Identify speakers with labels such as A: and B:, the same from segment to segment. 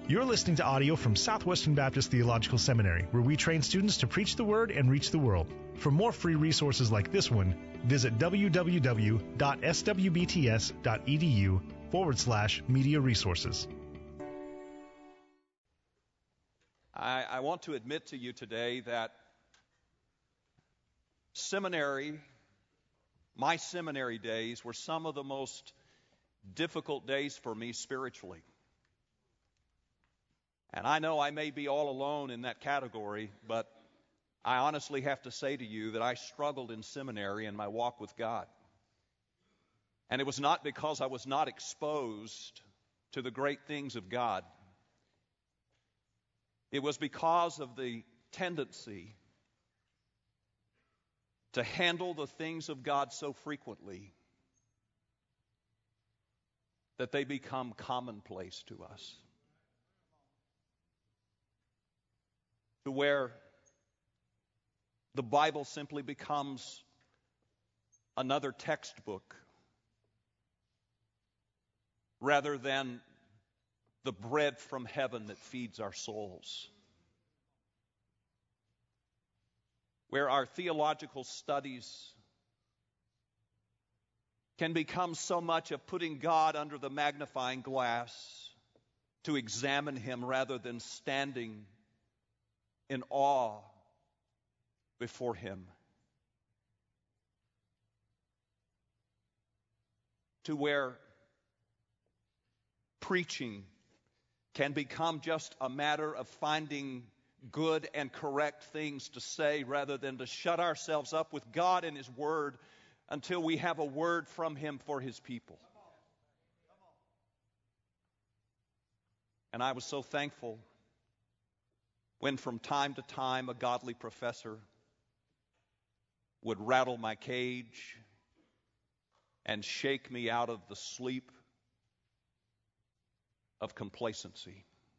A: You're listening to audio from Southwestern Baptist Theological Seminary, where we train students to preach the Word and reach the world. For more free resources like this one, visit www.swbts.edu/media resources.
B: I want to admit to you today that my seminary days were some of the most difficult days for me spiritually. And I know I may be all alone in that category, but I honestly have to say to you that I struggled in seminary in my walk with God. And it was not because I was not exposed to the great things of God. It was because of the tendency to handle the things of God so frequently that they become commonplace to us. To where the Bible simply becomes another textbook rather than the bread from heaven that feeds our souls. Where our theological studies can become so much of putting God under the magnifying glass to examine Him rather than standing in awe before Him. To where preaching can become just a matter of finding good and correct things to say rather than to shut ourselves up with God and His Word until we have a word from Him for His people. And I was so thankful when from time to time a godly professor would rattle my cage and shake me out of the sleep of complacency.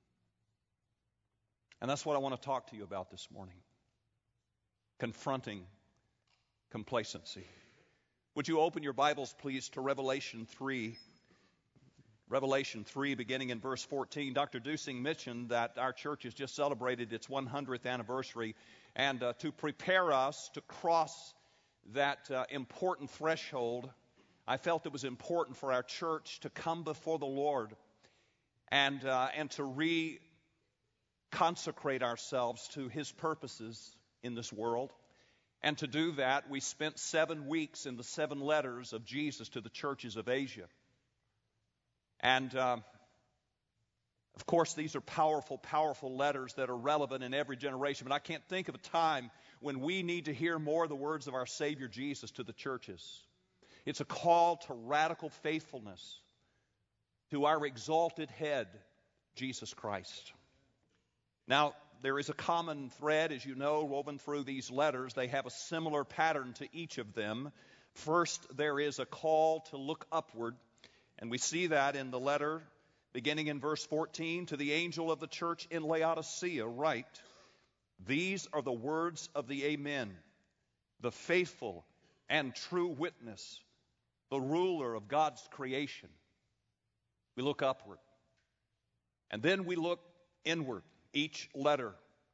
B: And that's what I want to talk to you about this morning. Confronting complacency. Would you open your Bibles, please, to Revelation 3. Revelation 3, beginning in verse 14. Dr. Dusing mentioned that our church has just celebrated its 100th anniversary. And to prepare us to cross that important threshold, I felt it was important for our church to come before the Lord and to consecrate ourselves to His purposes in this world. And to do that, we spent 7 weeks in the 7 letters of Jesus to the churches of Asia. And, of course, these are powerful, powerful letters that are relevant in every generation. But I can't think of a time when we need to hear more the words of our Savior Jesus to the churches. It's a call to radical faithfulness to our exalted head, Jesus Christ. Now, there is a common thread, as you know, woven through these letters. They have a similar pattern to each of them. First, there is a call to look upward. And we see that in the letter, beginning in verse 14, to the angel of the church in Laodicea, write, "These are the words of the Amen, the faithful and true witness, the ruler of God's creation." We look upward. And then we look inward. Each letter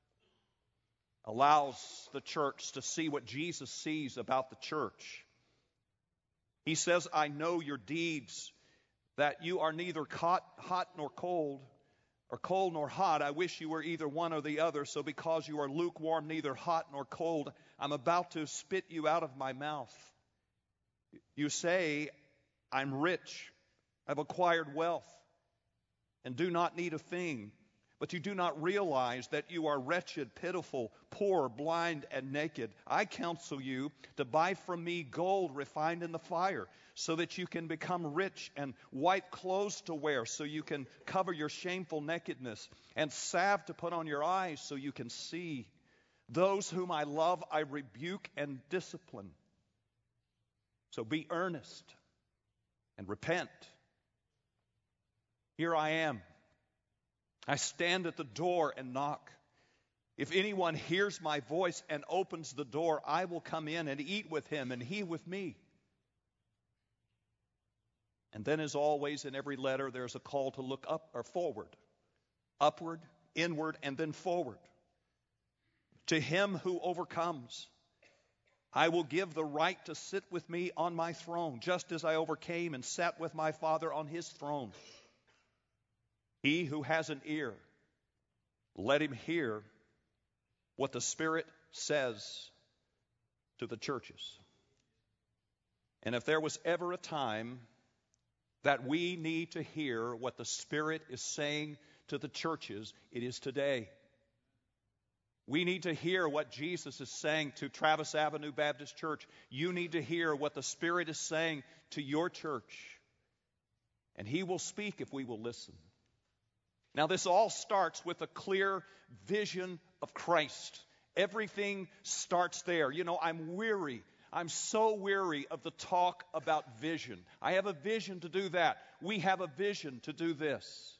B: allows the church to see what Jesus sees about the church. He says, "I know your deeds, that you are neither hot nor cold, or cold nor hot. I wish you were either one or the other. So because you are lukewarm, neither hot nor cold, I'm about to spit you out of my mouth. You say, I'm rich, I've acquired wealth, and do not need a thing. But you do not realize that you are wretched, pitiful, poor, blind, and naked. I counsel you to buy from me gold refined in the fire, so that you can become rich, and white clothes to wear, so you can cover your shameful nakedness, and salve to put on your eyes, so you can see. Those whom I love, I rebuke and discipline. So be earnest and repent. Here I am. I stand at the door and knock. If anyone hears my voice and opens the door, I will come in and eat with him and he with me." And then, as always in every letter, there's a call to look up or forward. upward, inward, and then forward. To him who overcomes, I will give the right to sit with me on my throne, just as I overcame and sat with my Father on his throne. He who has an ear, let him hear what the Spirit says to the churches. And if there was ever a time that we need to hear what the Spirit is saying to the churches, it is today. We need to hear what Jesus is saying to Travis Avenue Baptist Church. You need to hear what the Spirit is saying to your church. And he will speak if we will listen. Now, this all starts with a clear vision of Christ. Everything starts there. You know, I'm weary. I'm so weary of the talk about vision. I have a vision to do that. We have a vision to do this.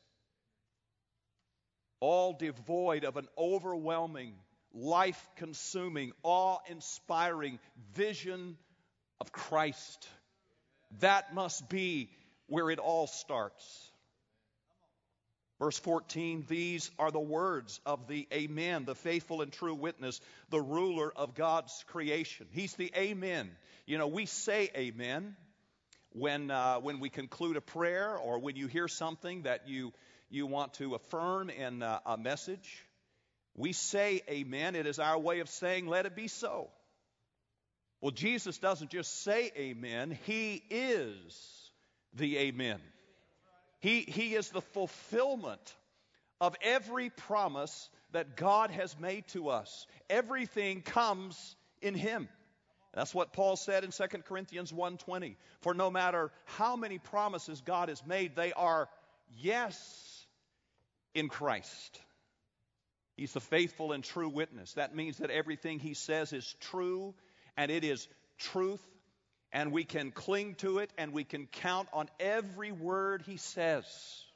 B: All devoid of an overwhelming, life-consuming, awe-inspiring vision of Christ. That must be where it all starts. Verse 14, these are the words of the Amen, the faithful and true witness, the ruler of God's creation. He's the Amen. You know, we say Amen when we conclude a prayer, or when you hear something that you want to affirm in a message. We say Amen. It is our way of saying, let it be so. Well, Jesus doesn't just say Amen. He is the Amen. He is the fulfillment of every promise that God has made to us. Everything comes in him. That's what Paul said in 2 Corinthians 1:20. For no matter how many promises God has made, they are yes in Christ. He's the faithful and true witness. That means that everything he says is true, and it is truth. And we can cling to it, and we can count on every word he says.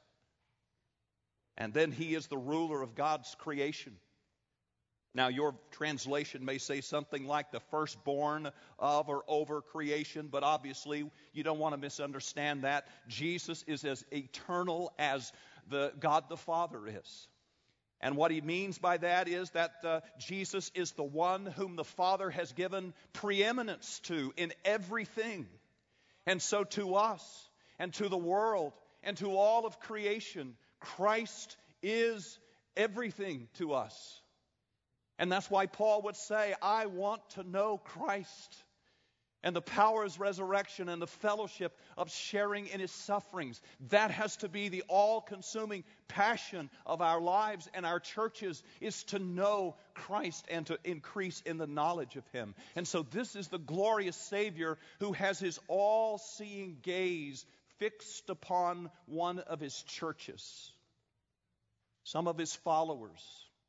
B: And then he is the ruler of God's creation. Now, your translation may say something like the firstborn of or over creation, but obviously you don't want to misunderstand that. Jesus is as eternal as God the Father is. And what he means by that is that Jesus is the one whom the Father has given preeminence to in everything. And so to us and to the world and to all of creation, Christ is everything to us. And that's why Paul would say, I want to know Christ and the power of his resurrection and the fellowship of sharing in his sufferings. That has to be the all-consuming passion of our lives and our churches, is to know Christ and to increase in the knowledge of him. And so this is the glorious Savior who has his all-seeing gaze fixed upon one of his churches, some of his followers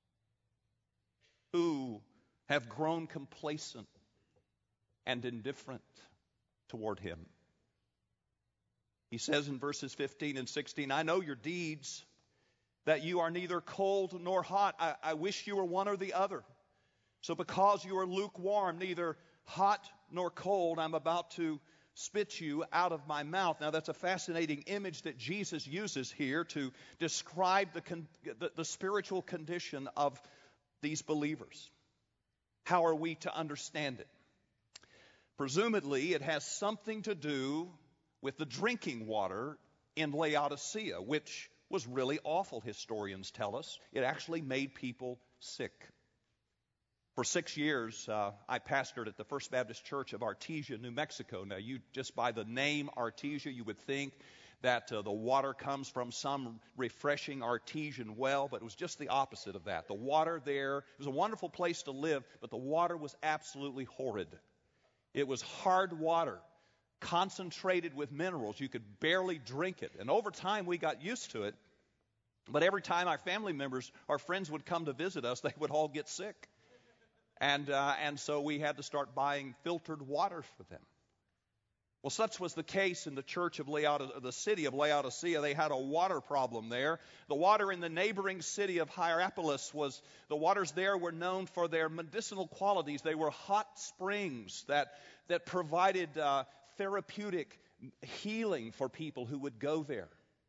B: who have grown complacent and indifferent toward him. He says in verses 15 and 16, I know your deeds, that you are neither cold nor hot. I wish you were one or the other. So because you are lukewarm, neither hot nor cold, I'm about to spit you out of my mouth. Now that's a fascinating image that Jesus uses here to describe the spiritual condition of these believers. How are we to understand it? Presumably, it has something to do with the drinking water in Laodicea, which was really awful, historians tell us. It actually made people sick. For 6 years, I pastored at the First Baptist Church of Artesia, New Mexico. Now, you just by the name Artesia, you would think that the water comes from some refreshing artesian well, but it was just the opposite of that. The water there, it was a wonderful place to live, but the water was absolutely horrid. It was hard water, concentrated with minerals. You could barely drink it. And over time, we got used to it. But every time our family members, our friends would come to visit us, they would all get sick. And so we had to start buying filtered water for them. Well, such was the case in the church of the city of Laodicea. They had a water problem there. The water in the neighboring city of Hierapolis the waters there were known for their medicinal qualities. They were hot springs that provided therapeutic healing for people who would go there.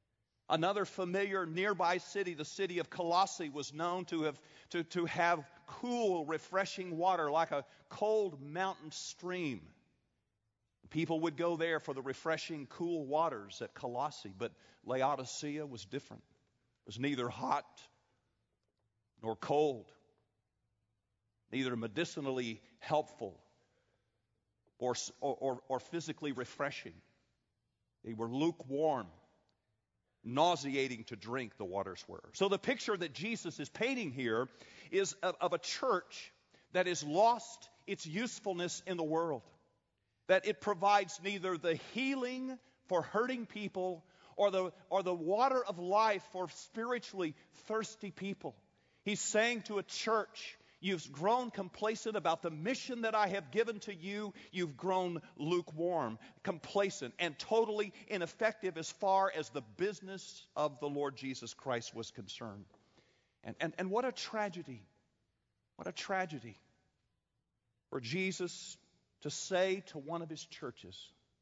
B: Another familiar nearby city, the city of Colossae, was known to have cool, refreshing water like a cold mountain stream. People would go there for the refreshing, cool waters at Colossae, but Laodicea was different. It was neither hot nor cold, neither medicinally helpful or physically refreshing. They were lukewarm, nauseating to drink, the waters were. So the picture that Jesus is painting here is of a church that has lost its usefulness in the world, that it provides neither the healing for hurting people or the water of life for spiritually thirsty people. He's saying to a church, you've grown complacent about the mission that I have given to you. You've grown lukewarm, complacent, and totally ineffective as far as the business of the Lord Jesus Christ was concerned. And what a tragedy. What a tragedy for Jesus to say to one of his churches,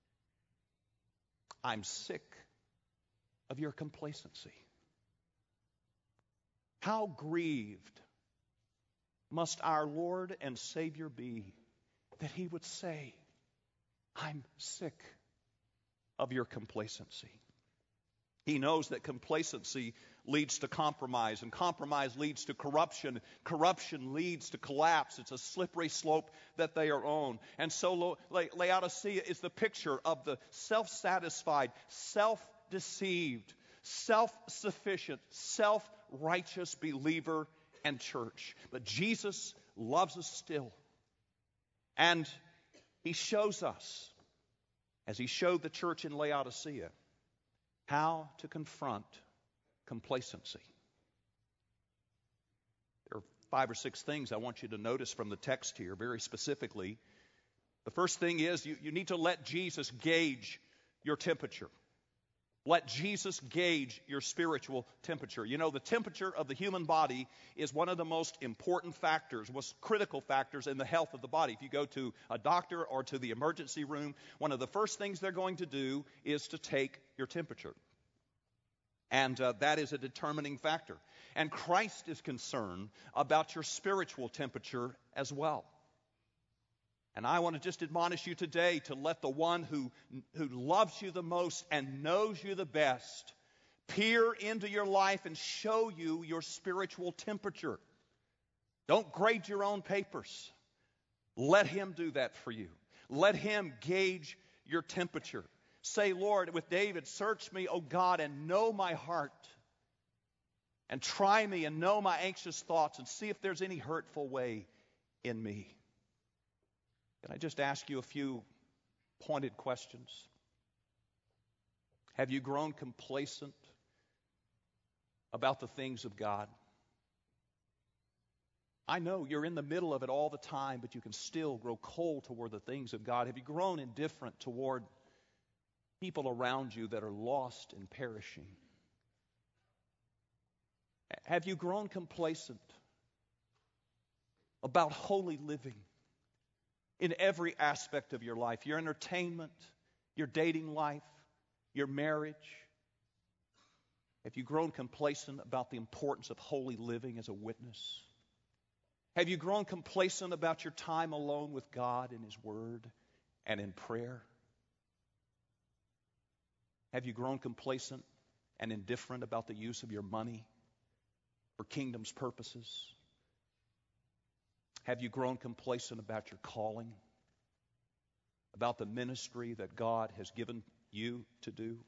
B: I'm sick of your complacency. How grieved must our Lord and Savior be that he would say, I'm sick of your complacency. He knows that complacency leads to compromise, and compromise leads to corruption. Corruption leads to collapse. It's a slippery slope that they are on. And so Laodicea is the picture of the self-satisfied, self-deceived, self-sufficient, self-righteous believer and church. But Jesus loves us still. And he shows us, as he showed the church in Laodicea, how to confront complacency. There are 5 or 6 things I want you to notice from the text here very specifically. The first thing is you need to let Jesus gauge your temperature. Let Jesus gauge your spiritual temperature. You know, the temperature of the human body is one of the most important factors, most critical factors in the health of the body. If you go to a doctor or to the emergency room, one of the first things they're going to do is to take your temperature. And that is a determining factor. And Christ is concerned about your spiritual temperature as well. And I want to just admonish you today to let the one who loves you the most and knows you the best peer into your life and show you your spiritual temperature. Don't grade your own papers. Let him do that for you. Let him gauge your temperature. Say, Lord, with David, search me, O God, and know my heart. And try me and know my anxious thoughts and see if there's any hurtful way in me. Can I just ask you a few pointed questions? Have you grown complacent about the things of God? I know you're in the middle of it all the time, but you can still grow cold toward the things of God. Have you grown indifferent toward people around you that are lost and perishing? Have you grown complacent about holy living in every aspect of your life? Your entertainment, your dating life, your marriage. Have you grown complacent about the importance of holy living as a witness? Have you grown complacent about your time alone with God in His Word and in prayer? Have you grown complacent and indifferent about the use of your money for kingdom's purposes? Have you grown complacent about your calling, about the ministry that God has given you to do?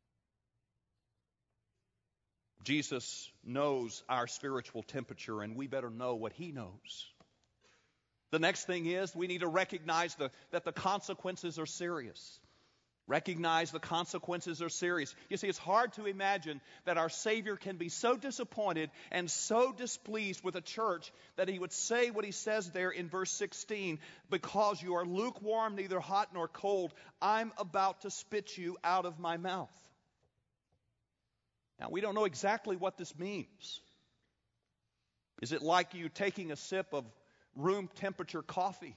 B: Jesus knows our spiritual temperature, and we better know what He knows. The next thing is we need to recognize that the consequences are serious. Recognize the consequences are serious. You see, it's hard to imagine that our Savior can be so disappointed and so displeased with a church that He would say what He says there in verse 16, because you are lukewarm, neither hot nor cold, I'm about to spit you out of my mouth. Now, we don't know exactly what this means. Is it like you taking a sip of room temperature coffee?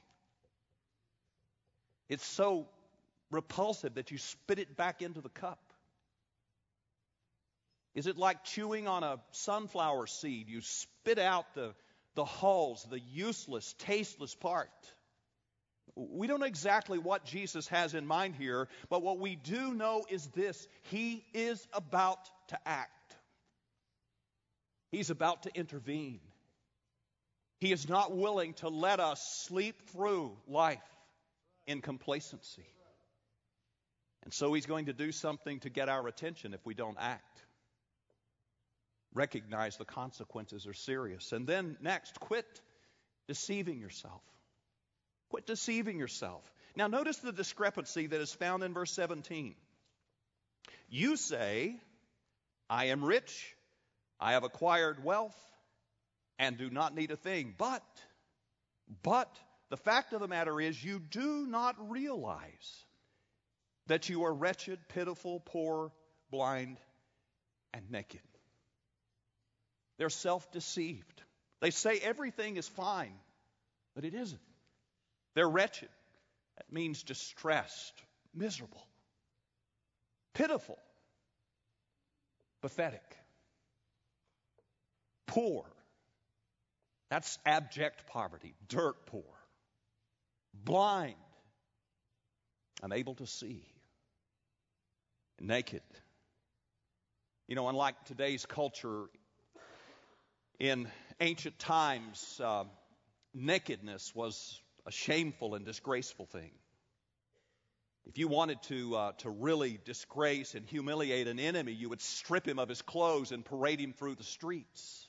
B: It's so repulsive that you spit it back into the cup. Is it like chewing on a sunflower seed? You spit out the hulls, the useless, tasteless part. We don't know exactly what Jesus has in mind here, but what we do know is this: He is about to act. He's about to intervene. He is not willing to let us sleep through life in complacency. And so He's going to do something to get our attention if we don't act. Recognize the consequences are serious. And then next, quit deceiving yourself. Quit deceiving yourself. Now notice the discrepancy that is found in verse 17. You say, I am rich, I have acquired wealth, and do not need a thing. But the fact of the matter is, you do not realize that you are wretched, pitiful, poor, blind, and naked. They're self-deceived. They say everything is fine, but it isn't. They're wretched. That means distressed, miserable, pitiful, pathetic, poor. That's abject poverty, dirt poor, blind, unable to see, naked. You know, unlike today's culture, in ancient times, nakedness was a shameful and disgraceful thing. If you wanted to really disgrace and humiliate an enemy, you would strip him of his clothes and parade him through the streets.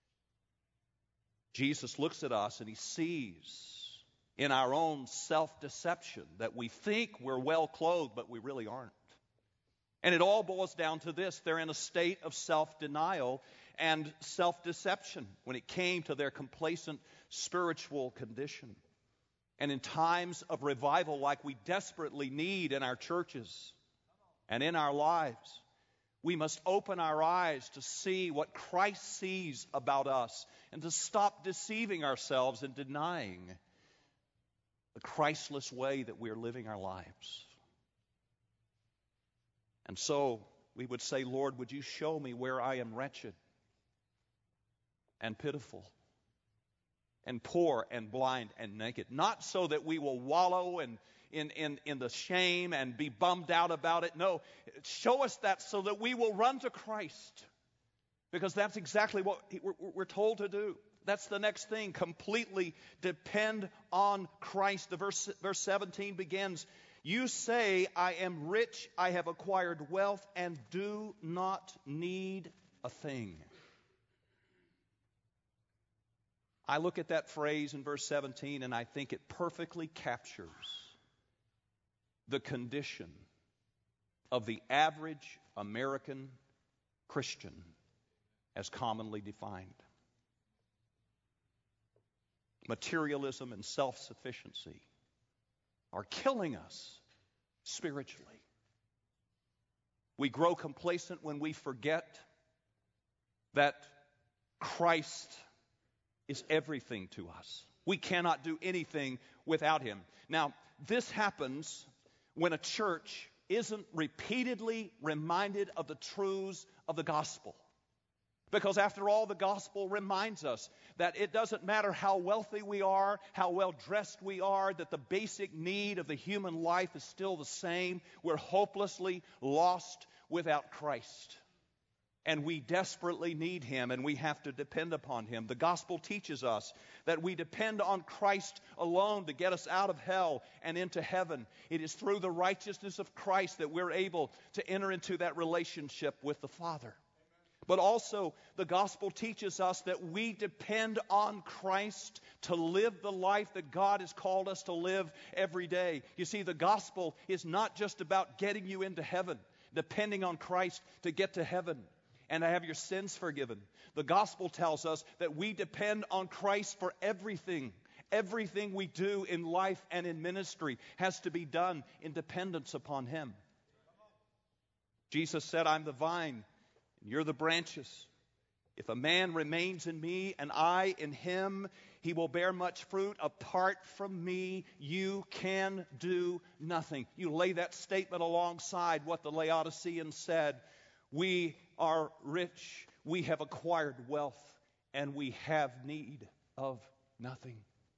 B: Jesus looks at us and He sees in our own self-deception that we think we're well clothed, but we really aren't. And it all boils down to this: they're in a state of self-denial and self-deception when it came to their complacent spiritual condition. And in times of revival like we desperately need in our churches and in our lives, we must open our eyes to see what Christ sees about us and to stop deceiving ourselves and denying the Christless way that we are living our lives. And so we would say, Lord, would you show me where I am wretched and pitiful and poor and blind and naked? Not so that we will wallow in the shame and be bummed out about it. No, show us that so that we will run to Christ. Because that's exactly what we're told to do. That's the next thing. Completely depend on Christ. The verse 17 begins, you say, I am rich, I have acquired wealth, and do not need a thing. I look at that phrase in verse 17 and I think it perfectly captures the condition of the average American Christian as commonly defined. Materialism and self-sufficiency are killing us spiritually. We grow complacent when we forget that Christ is everything to us. We cannot do anything without Him. Now, this happens when a church isn't repeatedly reminded of the truths of the gospel. Because after all, the gospel reminds us that it doesn't matter how wealthy we are, how well dressed we are, that the basic need of the human life is still the same. We're hopelessly lost without Christ. And we desperately need Him, and we have to depend upon Him. The gospel teaches us that we depend on Christ alone to get us out of hell and into heaven. It is through the righteousness of Christ that we're able to enter into that relationship with the Father. But also, the gospel teaches us that we depend on Christ to live the life that God has called us to live every day. You see, the gospel is not just about getting you into heaven, depending on Christ to get to heaven and to have your sins forgiven. The gospel tells us that we depend on Christ for everything. Everything we do in life and in ministry has to be done in dependence upon Him. Jesus said, I'm the vine, and you're the branches. If a man remains in me and I in him, he will bear much fruit. Apart from me, you can do nothing. You lay that statement alongside what the Laodiceans said. We are rich, we have acquired wealth, and we have need of nothing.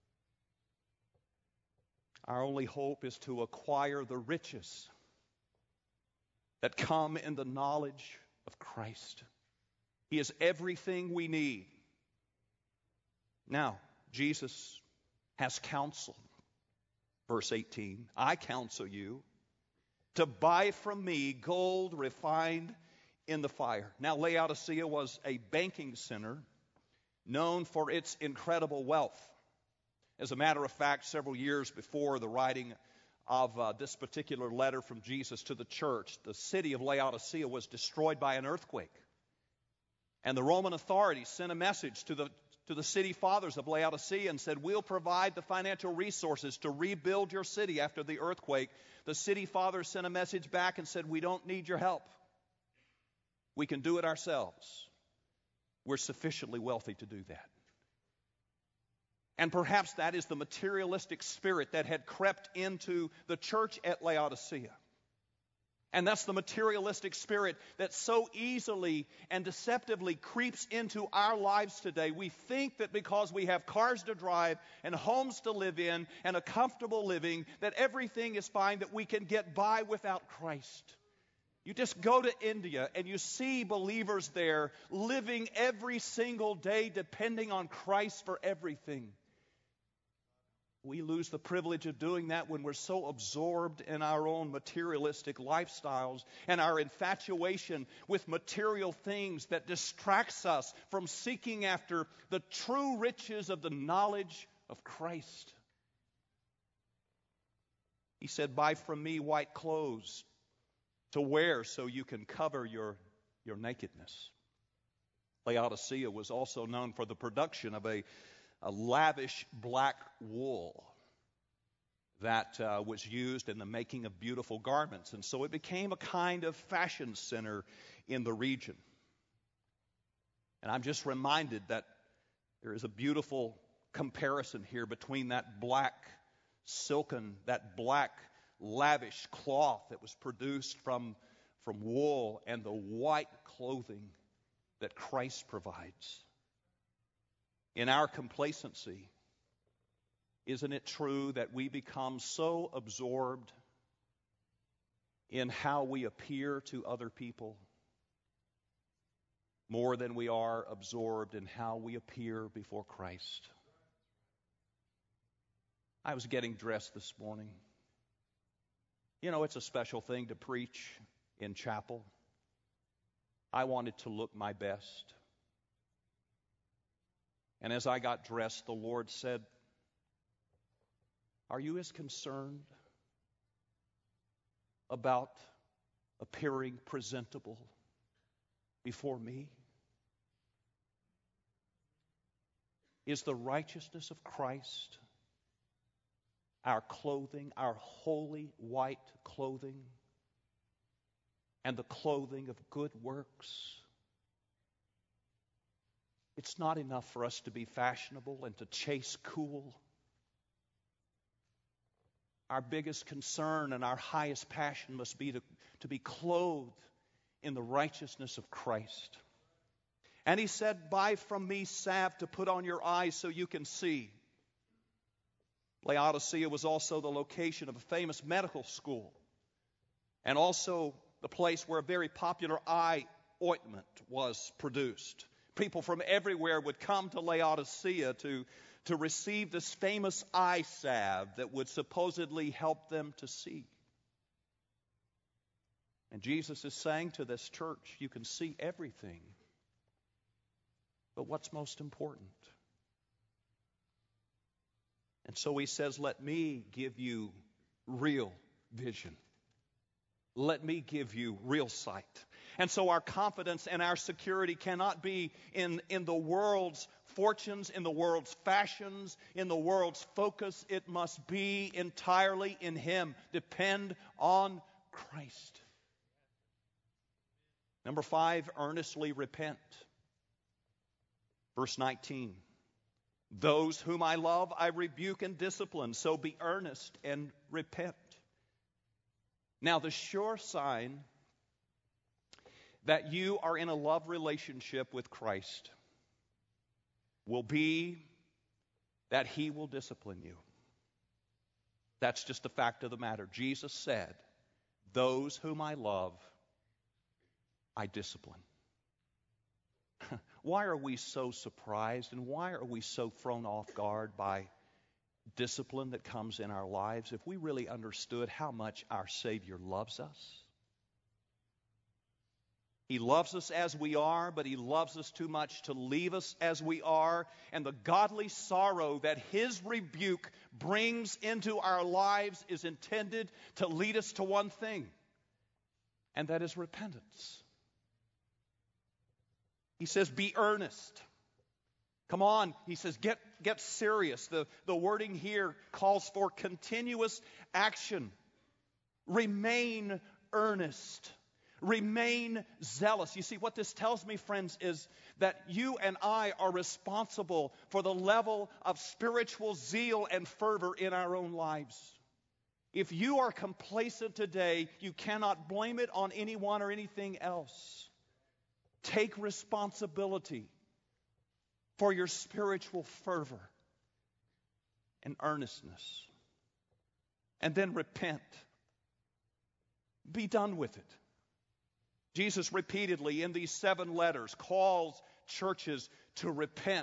B: Our only hope is to acquire the riches that come in the knowledge of Christ. He is everything we need. Now, Jesus has counsel. Verse 18, I counsel you to buy from me gold refined in the fire. Now, Laodicea was a banking center known for its incredible wealth. As a matter of fact, several years before the writing of this particular letter from Jesus to the church, the city of Laodicea was destroyed by an earthquake. And the Roman authorities sent a message to the city fathers of Laodicea and said, we'll provide the financial resources to rebuild your city after the earthquake. The city fathers sent a message back and said, we don't need your help. We can do it ourselves. We're sufficiently wealthy to do that. And perhaps that is the materialistic spirit that had crept into the church at Laodicea. And that's the materialistic spirit that so easily and deceptively creeps into our lives today. We think that because we have cars to drive and homes to live in and a comfortable living, that everything is fine, that we can get by without Christ. You just go to India and you see believers there living every single day depending on Christ for everything. We lose the privilege of doing that when we're so absorbed in our own materialistic lifestyles and our infatuation with material things that distracts us from seeking after the true riches of the knowledge of Christ. He said, buy from me white clothes to wear so you can cover your nakedness. Laodicea was also known for the production of a lavish black wool that was used in the making of beautiful garments. And so it became a kind of fashion center in the region. And I'm just reminded that there is a beautiful comparison here between that black silken, that black lavish cloth that was produced from wool and the white clothing that Christ provides. In our complacency, isn't it true that we become so absorbed in how we appear to other people more than we are absorbed in how we appear before Christ? I was getting dressed this morning. You know, it's a special thing to preach in chapel. I wanted to look my best. And as I got dressed, the Lord said, are you as concerned about appearing presentable before me? Is the righteousness of Christ our clothing, our holy white clothing, and the clothing of good works? It's not enough for us to be fashionable and to chase cool. Our biggest concern and our highest passion must be to be clothed in the righteousness of Christ. And he said, buy from me salve to put on your eyes so you can see. Laodicea was also the location of a famous medical school and also the place where a very popular eye ointment was produced. People from everywhere would come to Laodicea to receive this famous eye salve that would supposedly help them to see. And Jesus is saying to this church, you can see everything, but what's most important? And so he says, let me give you real vision. Let me give you real sight. And so our confidence and our security cannot be in the world's fortunes, in the world's fashions, in the world's focus. It must be entirely in Him. Depend on Christ. Number 5, earnestly repent. Verse 19. Those whom I love, I rebuke and discipline. So be earnest and repent. Now, the sure sign that you are in a love relationship with Christ will be that He will discipline you. That's just the fact of the matter. Jesus said, "Those whom I love, I discipline." Why are we so surprised and why are we so thrown off guard by discipline that comes in our lives if we really understood how much our Savior loves us? He loves us as we are, but He loves us too much to leave us as we are. And the godly sorrow that His rebuke brings into our lives is intended to lead us to one thing, and that is repentance. He says, be earnest. Come on, he says, get serious. The wording here calls for continuous action. Remain earnest. Remain zealous. You see, what this tells me, friends, is that you and I are responsible for the level of spiritual zeal and fervor in our own lives. If you are complacent today, you cannot blame it on anyone or anything else. Take responsibility for your spiritual fervor and earnestness. And then repent. Be done with it. Jesus repeatedly in these 7 letters calls churches to repent.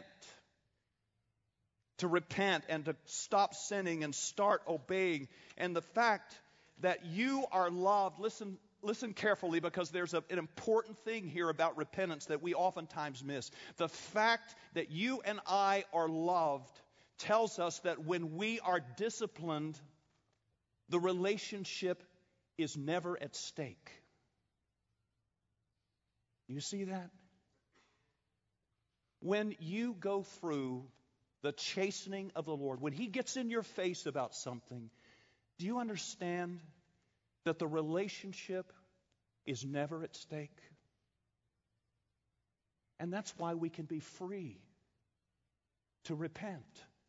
B: To repent and to stop sinning and start obeying. And the fact that you are loved, listen carefully, because there's an important thing here about repentance that we oftentimes miss. The fact that you and I are loved tells us that when we are disciplined, the relationship is never at stake. You see that? When you go through the chastening of the Lord, when He gets in your face about something, do you understand that the relationship is never at stake? And that's why we can be free to repent.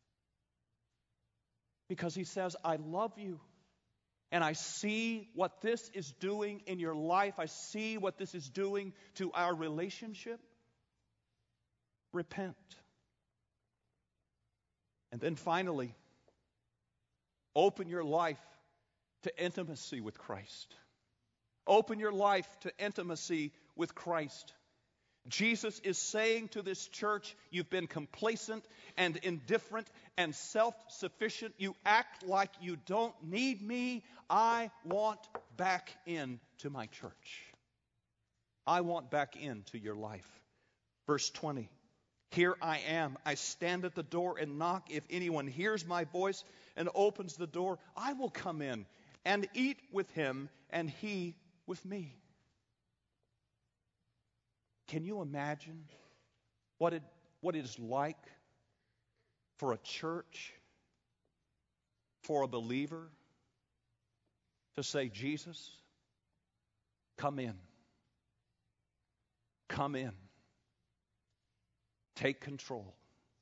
B: Because He says, I love you. And I see what this is doing in your life. I see what this is doing to our relationship. Repent. And then finally, open your life to intimacy with Christ. Open your life to intimacy with Christ. Jesus is saying to this church, you've been complacent and indifferent and self-sufficient. You act like you don't need me. I want back into my church. I want back into your life. Verse 20. Here I am. I stand at the door and knock. If anyone hears my voice and opens the door, I will come in and eat with him and he with me. Can you imagine what it is like for a church, for a believer to say, Jesus, come in. Come in. Take control.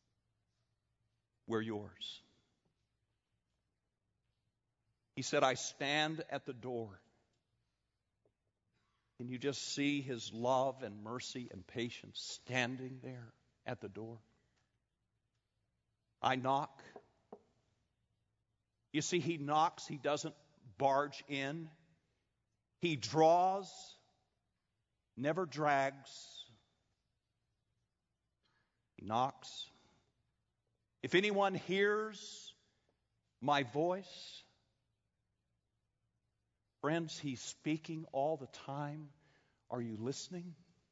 B: We're yours. He said, I stand at the door. Can you just see His love and mercy and patience standing there at the door? I knock. You see, He knocks. He doesn't barge in. He draws, never drags. He knocks. If anyone hears my voice, friends, He's speaking all the time. Are you listening?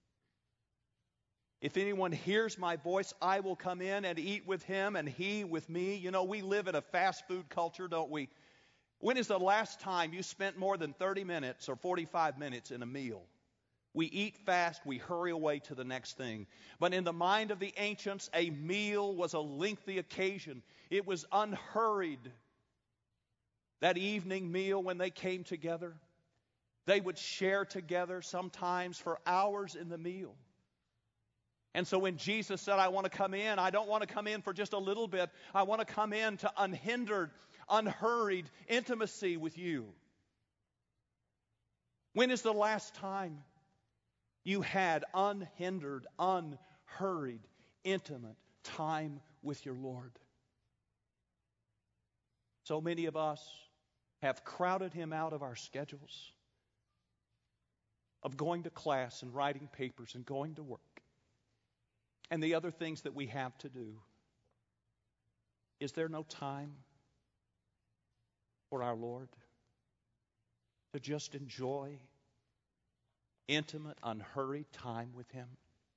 B: If anyone hears my voice, I will come in and eat with him and he with me. You know, we live in a fast food culture, don't we? When is the last time you spent more than 30 minutes or 45 minutes in a meal? We eat fast, we hurry away to the next thing. But in the mind of the ancients, a meal was a lengthy occasion. It was unhurried. That evening meal when they came together, they would share together sometimes for hours in the meal. And so when Jesus said, I want to come in, I don't want to come in for just a little bit. I want to come in to unhindered, unhurried intimacy with you. When is the last time You had unhindered, unhurried, intimate time with your Lord. So many of us have crowded Him out of our schedules of going to class and writing papers and going to work and the other things that we have to do. Is there no time for our Lord to just enjoy intimate, unhurried time with Him?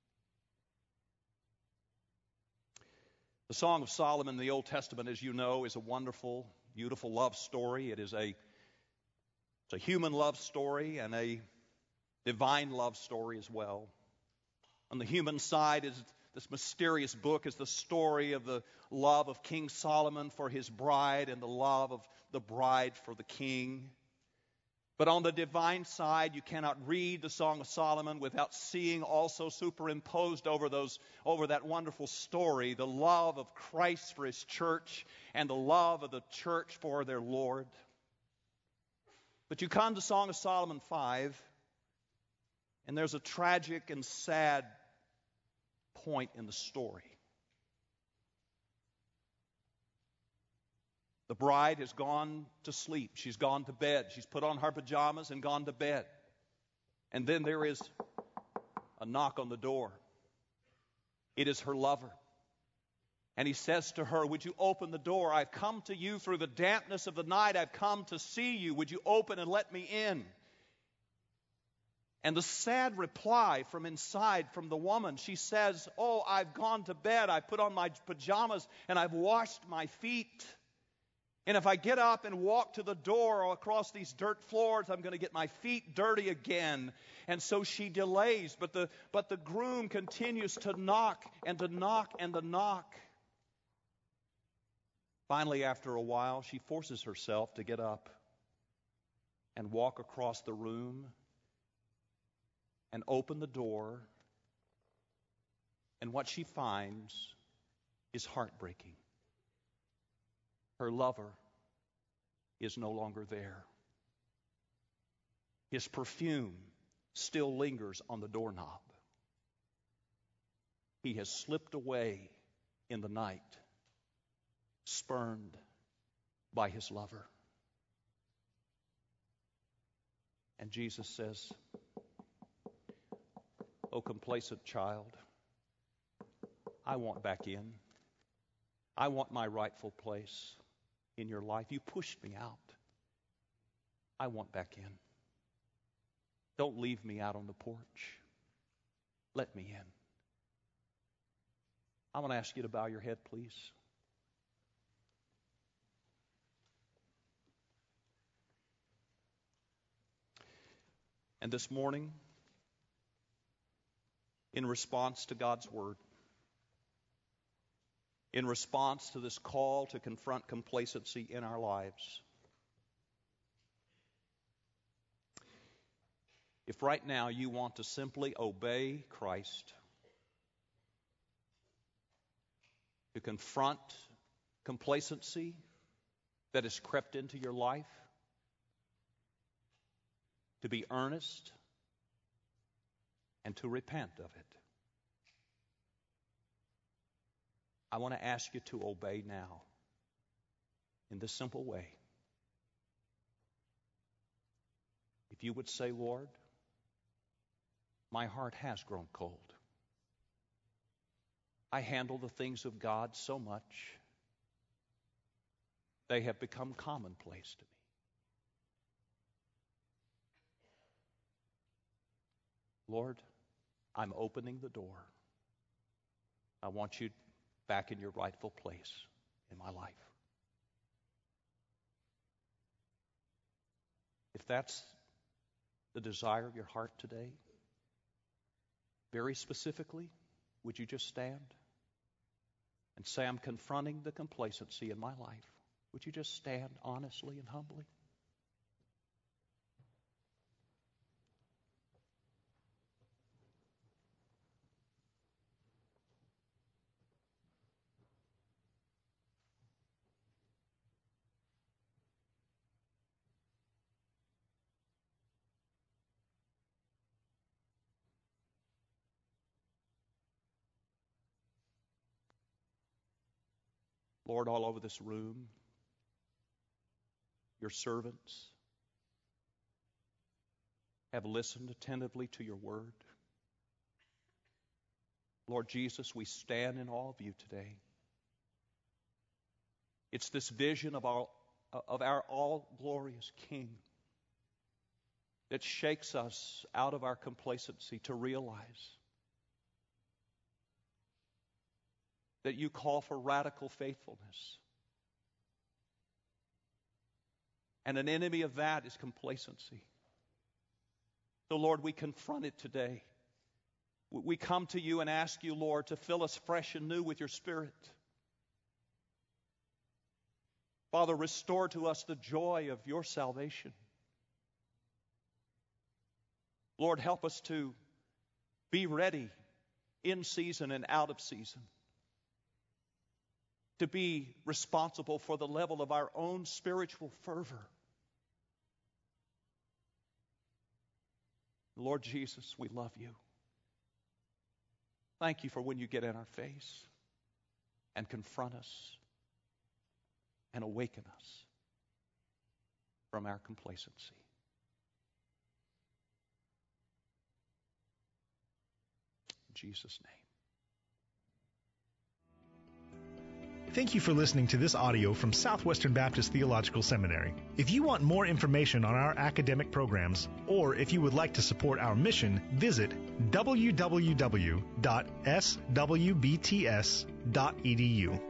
B: The Song of Solomon in the Old Testament, as you know, is a wonderful, beautiful love story. It's a human love story and a divine love story as well. On the human side, is this mysterious book is the story of the love of King Solomon for his bride and the love of the bride for the king. But on the divine side, you cannot read the Song of Solomon without seeing also superimposed over that wonderful story the love of Christ for His church and the love of the church for their Lord. But you come to Song of Solomon 5, and there's a tragic and sad point in the story. The bride has gone to sleep. She's gone to bed. She's put on her pajamas and gone to bed. And then there is a knock on the door. It is her lover. And he says to her, "Would you open the door? I've come to you through the dampness of the night. I've come to see you. Would you open and let me in?" And the sad reply from inside from the woman, she says, "Oh, I've gone to bed. I put on my pajamas and I've washed my feet. And if I get up and walk to the door or across these dirt floors, I'm going to get my feet dirty again." And so she delays, but the groom continues to knock and to knock and to knock. Finally, after a while, she forces herself to get up and walk across the room and open the door. And what she finds is heartbreaking. Her lover is no longer there. His perfume still lingers on the doorknob. He has slipped away in the night, spurned by his lover. And Jesus says, "Oh, complacent child, I want back in. I want my rightful place in your life. You pushed me out. I want back in. Don't leave me out on the porch. Let me in." I want to ask you to bow your head, please. And this morning, in response to God's Word, in response to this call to confront complacency in our lives, if right now you want to simply obey Christ, to confront complacency that has crept into your life, to be earnest, and to repent of it, I want to ask you to obey now in this simple way. If you would say, "Lord, my heart has grown cold. I handle the things of God so much, they have become commonplace to me. Lord, I'm opening the door. I want you back in your rightful place in my life." If that's the desire of your heart today, very specifically, would you just stand and say, "I'm confronting the complacency in my life"? Would you just stand honestly and humbly? Lord, all over this room, your servants have listened attentively to your word. Lord Jesus, we stand in awe of you today. It's this vision of our all-glorious King that shakes us out of our complacency to realize that you call for radical faithfulness. And an enemy of that is complacency. So, Lord, we confront it today. We come to you and ask you, Lord, to fill us fresh and new with your Spirit. Father, restore to us the joy of your salvation. Lord, help us to be ready in season and out of season, to be responsible for the level of our own spiritual fervor. Lord Jesus, we love you. Thank you for when you get in our face and confront us and awaken us from our complacency. In Jesus' name.
A: Thank you for listening to this audio from Southwestern Baptist Theological Seminary. If you want more information on our academic programs, or if you would like to support our mission, visit www.swbts.edu.